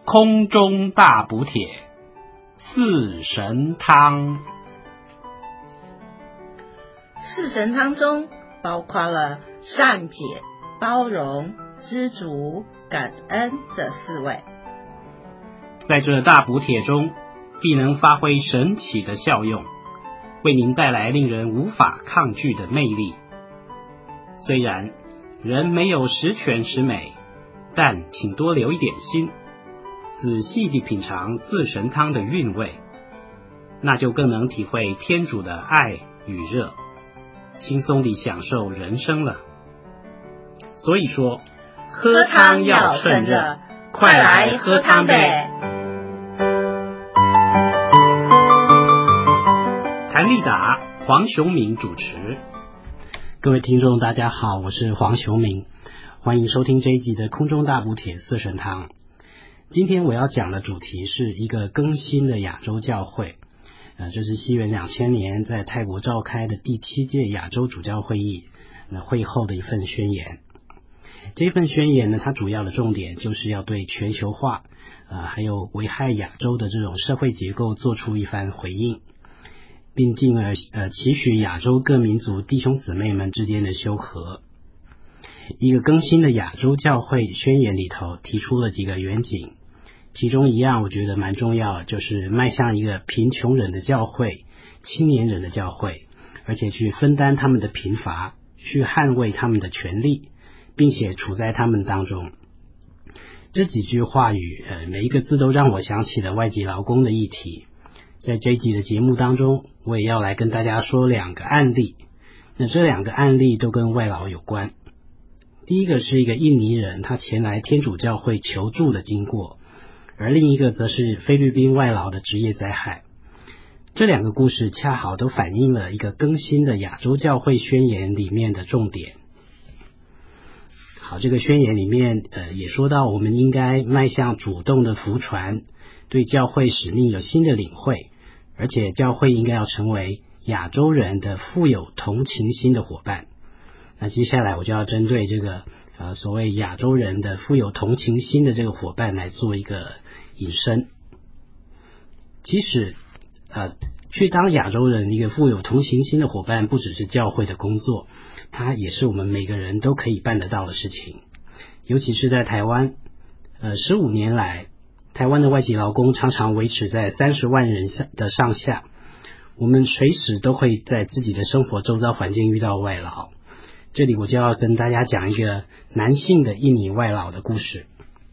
空中大补帖四神汤。 四神汤中包括了善解、包容、知足、感恩这四味， 在这大补帖中必能发挥神奇的效用，为您带来令人无法抗拒的魅力。虽然人没有十全十美，但请多留一点心，仔细地品尝四神汤的韵味，那就更能体会天主的爱与热，轻松地享受人生了。所以说，喝汤要趁热，快来喝汤呗！谭立达、黄雄明主持。各位听众大家好，我是黄雄明，欢迎收听这一集的空中大补帖四神汤。今天我要讲的主题是一个更新的亚洲教会，这是西元2000年在泰国召开的第7届亚洲主教会议会后的一份宣言。这份宣言呢，它主要的重点就是要对全球化还有危害亚洲的这种社会结构做出一番回应，并进而期许亚洲各民族弟兄姊妹们之间的修和。一个更新的亚洲教会宣言里头提出了几个远景，其中一样我觉得蛮重要的，就是迈向一个贫穷人的教会、青年人的教会，而且去分担他们的贫乏，去捍卫他们的权利，并且处在他们当中。这几句话语每一个字都让我想起了外籍劳工的议题。在这一集的节目当中，我也要来跟大家说2个案例。那这2个案例都跟外劳有关。第一个是一个印尼人，他前来天主教会求助的经过，而另一个则是菲律宾外劳的职业灾害。这2个故事恰好都反映了一个更新的亚洲教会宣言里面的重点。好，这个宣言里面也说到，我们应该迈向主动的福传，对教会使命有新的领会，而且教会应该要成为亚洲人的富有同情心的伙伴。那接下来我就要针对这个所谓亚洲人的富有同情心的这个伙伴来做一个引申。其实去当亚洲人一个富有同情心的伙伴，不只是教会的工作，它也是我们每个人都可以办得到的事情。尤其是在台湾15年来，台湾的外籍劳工常常维持在30万人的上下，我们随时都会在自己的生活周遭环境遇到外劳。这里我就要跟大家讲一个男性的印尼外劳的故事。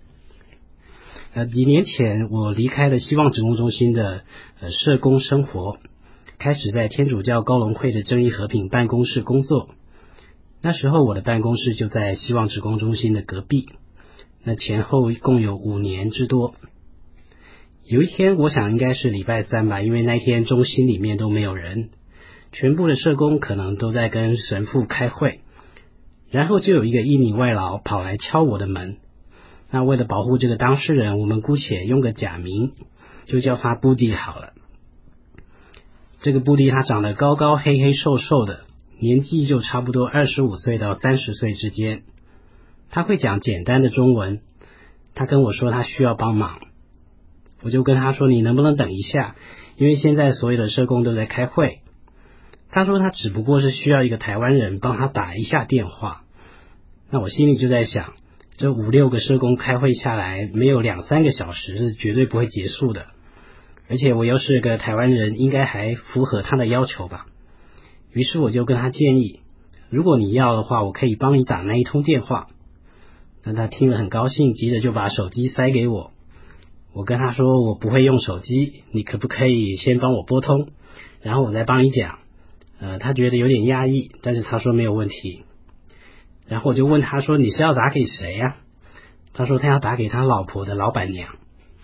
几年前我离开了希望职工中心的社工生活，开始在天主教高龙会的正义和平办公室工作。那时候我的办公室就在希望职工中心的隔壁，那前后共有5年之多。有一天，我想应该是礼拜3吧，因为那天中心里面都没有人，全部的社工可能都在跟神父开会，然后就有一个印尼外劳跑来敲我的门。那为了保护这个当事人，我们姑且用个假名，就叫他布迪好了。这个布迪他长得高高黑黑瘦瘦的，年纪就差不多25岁到30岁之间。他会讲简单的中文，他跟我说他需要帮忙。我就跟他说，你能不能等一下，因为现在所有的社工都在开会。他说他只不过是需要一个台湾人帮他打一下电话。那我心里就在想，这5-6个社工开会下来，没有2-3个小时是绝对不会结束的，而且我又是个台湾人，应该还符合他的要求吧。于是我就跟他建议，如果你要的话，我可以帮你打那一通电话。那他听了很高兴，急着就把手机塞给我。我跟他说，我不会用手机，你可不可以先帮我拨通，然后我再帮你讲。他觉得有点压抑，但是他说没有问题。然后我就问他说，你是要打给谁呀？他说他要打给他老婆的老板娘。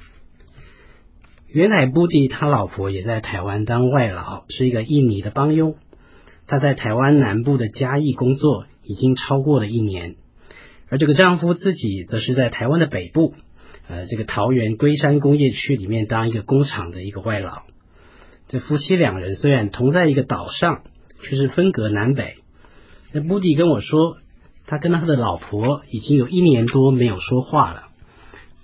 原来布迪他老婆也在台湾当外劳，是一个印尼的帮佣。他在台湾南部的嘉义工作已经超过了1年，而这个丈夫自己则是在台湾的北部这个桃园龟山工业区里面当一个工厂的一个外劳。这夫妻2人虽然同在一个岛上，却是分隔南北。那布迪跟我说，他跟他的老婆已经有1年多没有说话了。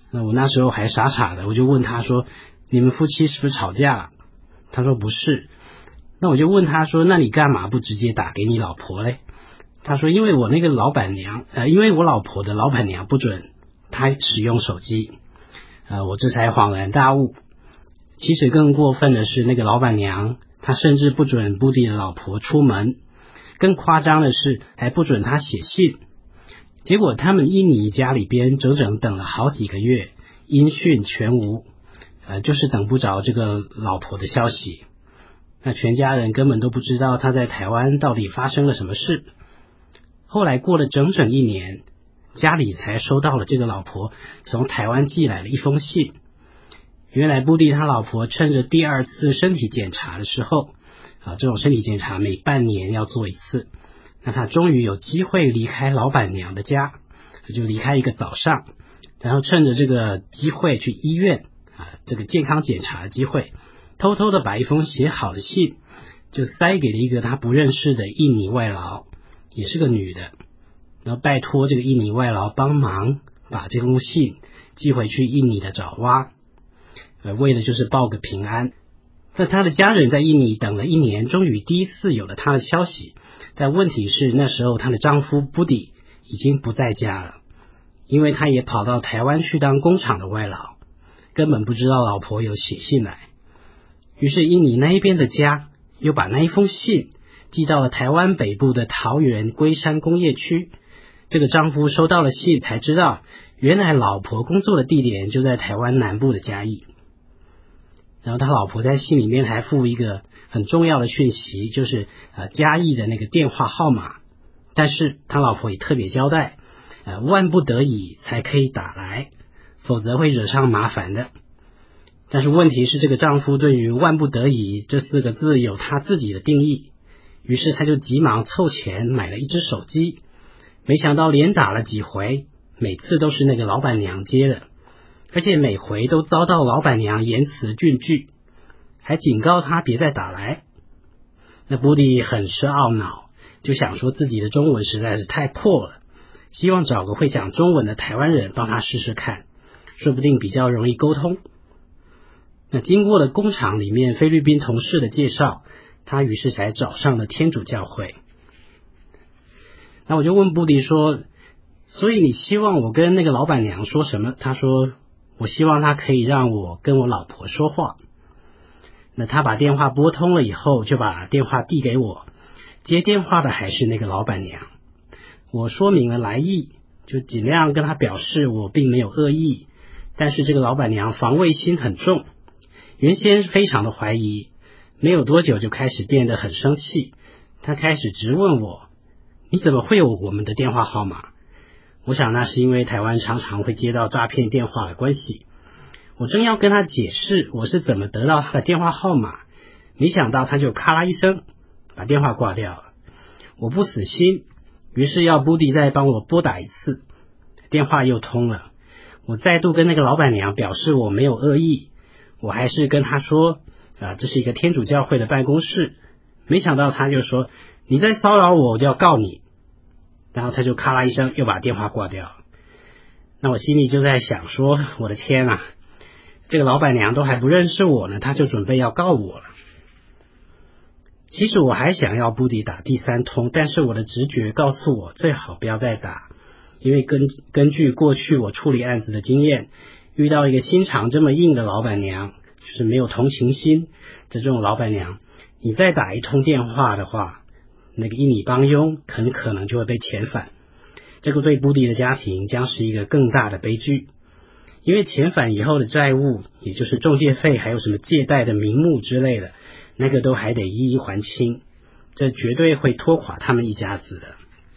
那我那时候还傻傻的，我就问他说，你们夫妻是不是吵架了？他说不是。那我就问他说，那你干嘛不直接打给你老婆嘞？他说因为我那个老板娘因为我老婆的老板娘不准他使用手机。我这才恍然大悟，其实更过分的是那个老板娘她甚至不准布迪的老婆出门，更夸张的是还不准她写信。结果他们印尼家里边整整等了好几个月，音讯全无，就是等不着这个老婆的消息。那全家人根本都不知道他在台湾到底发生了什么事。后来过了整整1年，家里才收到了这个老婆从台湾寄来了一封信。原来布迪他老婆趁着第2次身体检查的时候，这种身体检查每半年要做一次，那他终于有机会离开老板娘的家，就离开一个早上，然后趁着这个机会去医院这个健康检查的机会，偷偷的把一封写好的信就塞给了一个他不认识的印尼外劳，也是个女的，然后拜托这个印尼外劳帮忙把这封信寄回去印尼的爪哇，为的就是报个平安。那他的家人在印尼等了1年，终于第一次有了他的消息，但问题是那时候她的丈夫布迪已经不在家了，因为他也跑到台湾去当工厂的外劳，根本不知道老婆有写信来。于是印尼那一边的家又把那一封信寄到了台湾北部的桃园龟山工业区。这个丈夫收到了信才知道，原来老婆工作的地点就在台湾南部的嘉义。然后他老婆在信里面还附一个很重要的讯息，就是嘉义的那个电话号码，但是他老婆也特别交代，万不得已才可以打来，否则会惹上麻烦的。但是问题是这个丈夫对于万不得已这4个字有他自己的定义，于是他就急忙凑钱买了一只手机，没想到连打了几回，每次都是那个老板娘接的，而且每回都遭到老板娘言辞峻拒，还警告他别再打来。那布迪很是懊恼，就想说自己的中文实在是太破了，希望找个会讲中文的台湾人帮他试试看，说不定比较容易沟通。那经过了工厂里面菲律宾同事的介绍，他于是才找上了天主教会。那我就问布迪说，所以你希望我跟那个老板娘说什么？他说我希望他可以让我跟我老婆说话。那他把电话拨通了以后，就把电话递给我，接电话的还是那个老板娘。我说明了来意，就尽量跟他表示我并没有恶意，但是这个老板娘防卫心很重，原先非常的怀疑，没有多久就开始变得很生气。他开始质问我，你怎么会有我们的电话号码？我想那是因为台湾常常会接到诈骗电话的关系。我正要跟他解释我是怎么得到他的电话号码，没想到他就咔啦一声把电话挂掉了。我不死心，于是要布迪再帮我拨打一次，电话又通了。我再度跟那个老板娘表示我没有恶意，我还是跟他说这是一个天主教会的办公室。没想到他就说，你再骚扰我，我就要告你。然后他就咔啦一声又把电话挂掉了。那我心里就在想说，我的天啊，这个老板娘都还不认识我呢，他就准备要告我了。其实我还想要布迪打第3通，但是我的直觉告诉我最好不要再打，因为根据过去我处理案子的经验，遇到一个心肠这么硬的老板娘，就是没有同情心的这种老板娘，你再打一通电话的话，那个印尼帮佣很可能就会被遣返。这个对布迪的家庭将是一个更大的悲剧，因为遣返以后的债务，也就是中介费还有什么借贷的名目之类的，那个都还得一一还清，这绝对会拖垮他们一家子的。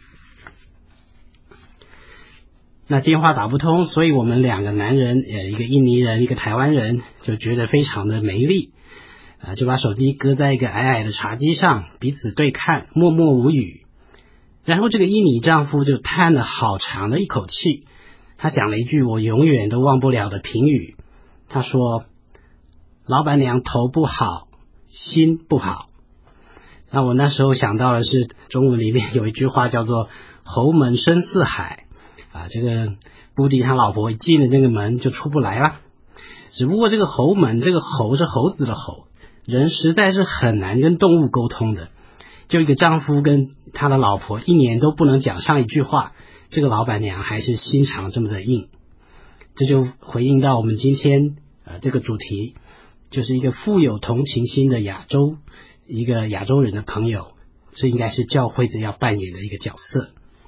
那电话打不通，所以我们2个男人，一个印尼人一个台湾人，就觉得非常的没力，就把手机搁在一个矮矮的茶几上，彼此对看，默默无语。然后这个印尼丈夫就叹了好长的一口气，他讲了一句我永远都忘不了的评语，他说，老板娘头不好，心不好。那我那时候想到的是中文里面有一句话叫做侯门深似海， 这个布迪他老婆一进了那个门就出不来了。只不过这个猴门，这个猴是猴子的猴，人实在是很难跟动物沟通的。就一个丈夫跟他的老婆1年都不能讲上一句话，这个老板娘还是心肠这么的硬。这就回应到我们今天这个主题，就是一个富有同情心的一个亚洲人的朋友，这应该是教会要扮演的一个角色。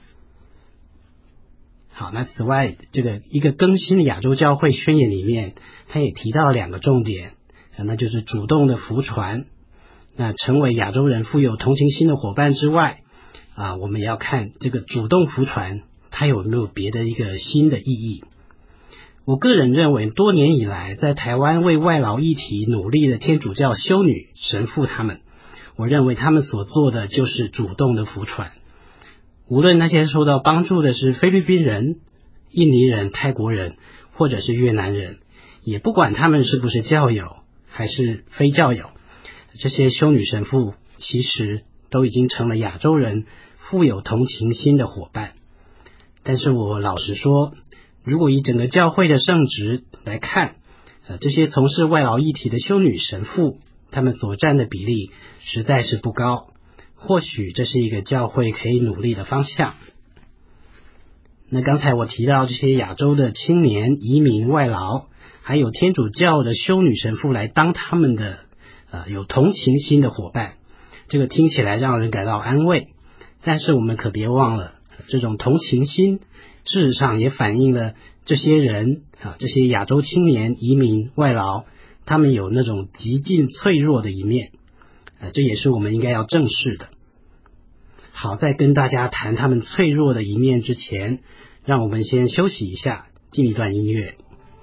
好，那此外，这个一个更新的亚洲教会宣言里面，他也提到了2个重点，那就是主动的扶传，那成为亚洲人富有同情心的伙伴之外，我们也要看这个主动扶传，它有没有别的一个新的意义。我个人认为，多年以来在台湾为外劳议题努力的天主教修女神父他们，我认为他们所做的就是主动的扶传。无论那些受到帮助的是菲律宾人、印尼人、泰国人或者是越南人，也不管他们是不是教友还是非教友，这些修女神父其实都已经成了亚洲人富有同情心的伙伴。但是我老实说，如果以整个教会的圣职来看，这些从事外劳议题的修女神父，他们所占的比例实在是不高。或许这是一个教会可以努力的方向。那刚才我提到这些亚洲的青年移民外劳，还有天主教的修女神父来当他们的有同情心的伙伴，这个听起来让人感到安慰。但是我们可别忘了，这种同情心事实上也反映了这些人这些亚洲青年移民外劳，他们有那种极尽脆弱的一面，这也是我们应该要正视的。好，在跟大家谈他们脆弱的一面之前，让我们先休息一下，进一段音乐。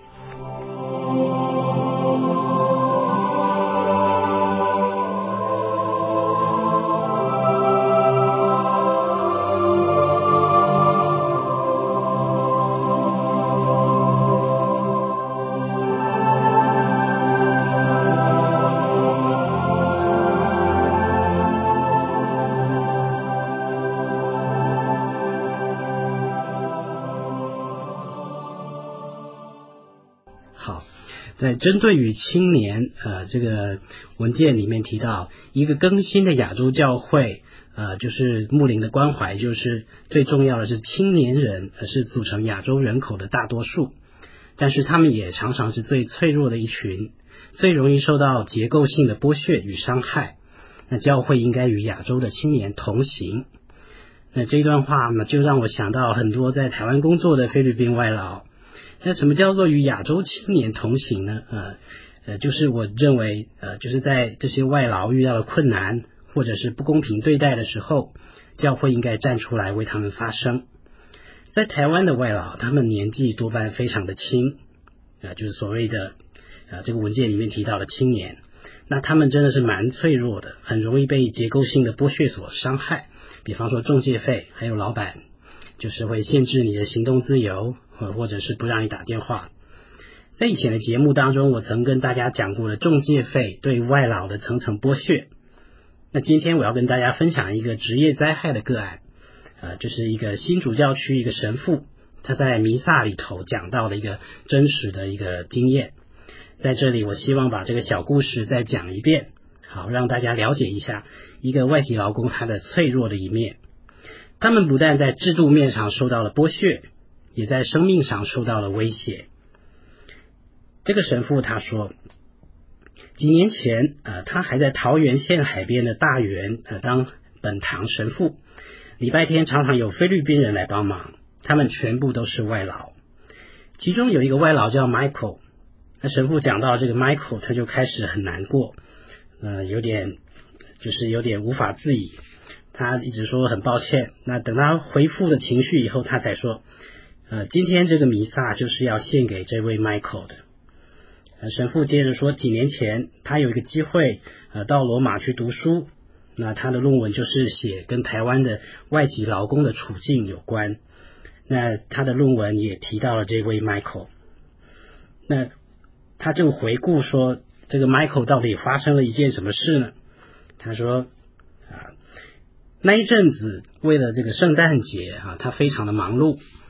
在针对于青年这个文件里面提到一个更新的亚洲教会，就是牧灵的关怀，就是最重要的是青年人是组成亚洲人口的大多数，但是他们也常常是最脆弱的一群，最容易受到结构性的剥削与伤害。那教会应该与亚洲的青年同行。那这段话呢，就让我想到很多在台湾工作的菲律宾外劳。那什么叫做与亚洲青年同行呢？就是我认为就是在这些外劳遇到了困难或者是不公平对待的时候，教会应该站出来为他们发声。在台湾的外劳，他们年纪多半非常的轻，就是所谓的这个文件里面提到的青年。那他们真的是蛮脆弱的，很容易被结构性的剥削所伤害，比方说中介费，还有老板就是会限制你的行动自由，或者是不让你打电话。在以前的节目当中，我曾跟大家讲过了中介费对外劳的层层剥削。那今天我要跟大家分享一个职业灾害的个案，就是一个新主教区一个神父，他在弥撒里头讲到的一个真实的一个经验。在这里我希望把这个小故事再讲一遍，好让大家了解一下一个外籍劳工他的脆弱的一面。他们不但在制度面上受到了剥削，也在生命上受到了威胁。这个神父他说，几年前他还在桃园县海边的大园当本堂神父，礼拜天常常有菲律宾人来帮忙，他们全部都是外劳。其中有一个外劳叫 Michael， 那神父讲到这个 Michael， 他就开始很难过，有点无法自已。他一直说很抱歉，那等他恢复了情绪以后，他才说今天这个弥撒就是要献给这位 Michael 的。神父接着说，几年前他有一个机会到罗马去读书，那他的论文就是写跟台湾的外籍劳工的处境有关。那他的论文也提到了这位 Michael。那他就回顾说，这个 Michael 到底发生了一件什么事呢？他说那一阵子为了这个圣诞节他非常的忙碌，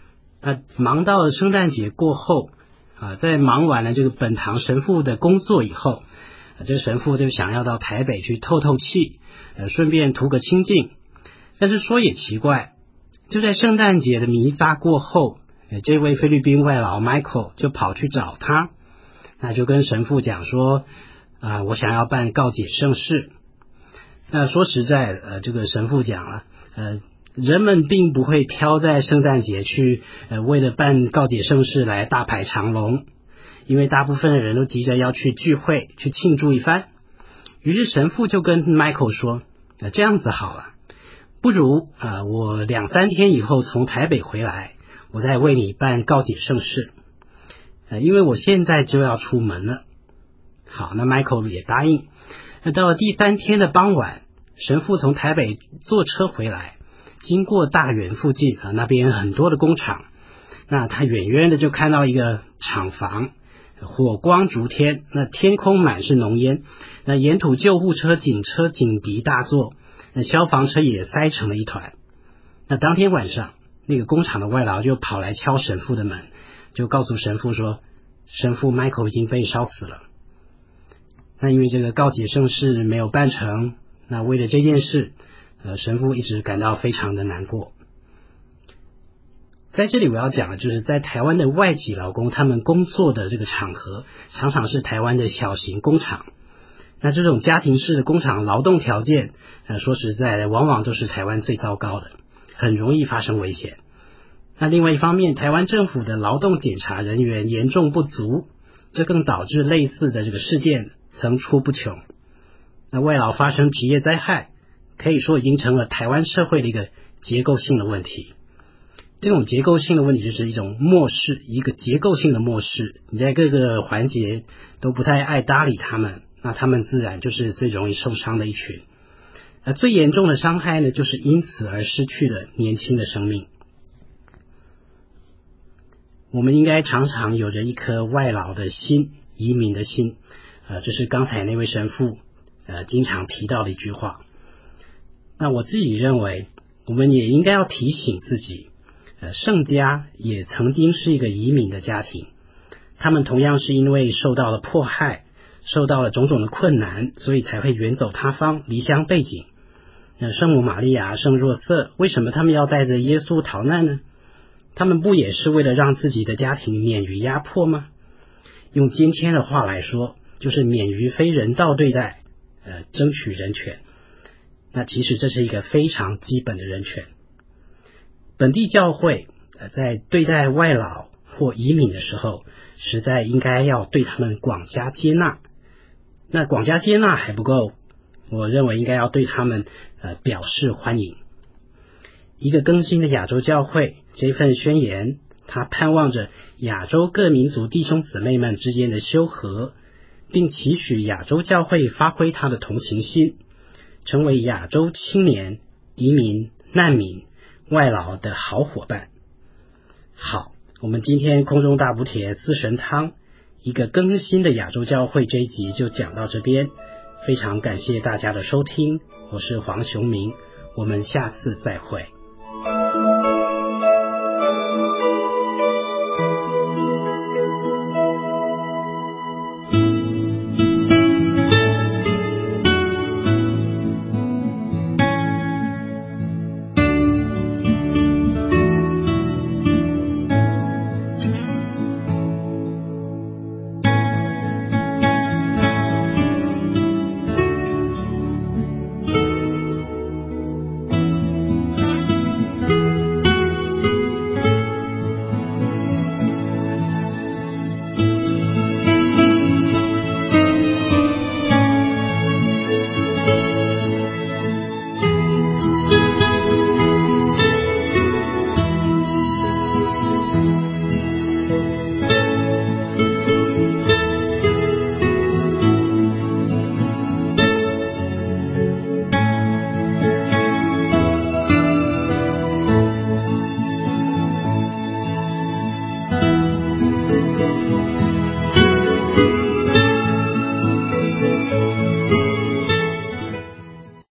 那忙到了圣诞节过后在忙完了这个本堂神父的工作以后，这个神父就想要到台北去透透气，顺便图个清静。但是说也奇怪，就在圣诞节的弥撒过后，这位菲律宾外劳 Michael 就跑去找他，那就跟神父讲说我想要办告解圣事。那说实在这个神父讲了人们并不会挑在圣诞节去为了办告解圣事来大排长龙，因为大部分的人都急着要去聚会去庆祝一番。于是神父就跟 Michael 说这样子好了，不如我2-3天以后从台北回来，我再为你办告解圣事，因为我现在就要出门了。好，那 Michael 也答应。那到了第3天的傍晚，神父从台北坐车回来，经过大园附近那边很多的工厂，那他远远的就看到一个厂房，火光烛天，那天空满是浓烟，那沿途救护车警车警笛大作，那消防车也塞成了一团。那当天晚上，那个工厂的外劳就跑来敲神父的门，就告诉神父说，神父 Michael 已经被烧死了。那因为这个告解圣事没有办成，那为了这件事神父一直感到非常的难过。在这里我要讲的就是在台湾的外籍劳工，他们工作的这个场合常常是台湾的小型工厂。那这种家庭式的工厂劳动条件说实在的往往都是台湾最糟糕的，很容易发生危险。那另外一方面，台湾政府的劳动检查人员严重不足，这更导致类似的这个事件层出不穷。那外劳发生职业灾害，可以说已经成了台湾社会的一个结构性的问题。这种结构性的问题就是一种漠视，一个结构性的漠视，你在各个环节都不太爱搭理他们，那他们自然就是最容易受伤的一群。最严重的伤害呢，就是因此而失去了年轻的生命。我们应该常常有着一颗外劳的心，移民的心，这是刚才那位神父经常提到的一句话。那我自己认为，我们也应该要提醒自己，圣家也曾经是一个移民的家庭，他们同样是因为受到了迫害，受到了种种的困难，所以才会远走他方，离乡背井。圣母玛利亚、圣若瑟，为什么他们要带着耶稣逃难呢？他们不也是为了让自己的家庭免于压迫吗？用今天的话来说，就是免于非人道对待，争取人权。那其实这是一个非常基本的人权。本地教会在对待外劳或移民的时候，实在应该要对他们广加接纳。那广加接纳还不够，我认为应该要对他们表示欢迎。一个更新的亚洲教会，这份宣言，他盼望着亚洲各民族弟兄姊妹们之间的修和，并期许亚洲教会发挥他的同情心，成为亚洲青年、移民、难民、外劳的好伙伴。好，我们今天空中大补帖四神汤一个更新的亚洲教会这一集就讲到这边，非常感谢大家的收听，我是黄雄明，我们下次再会。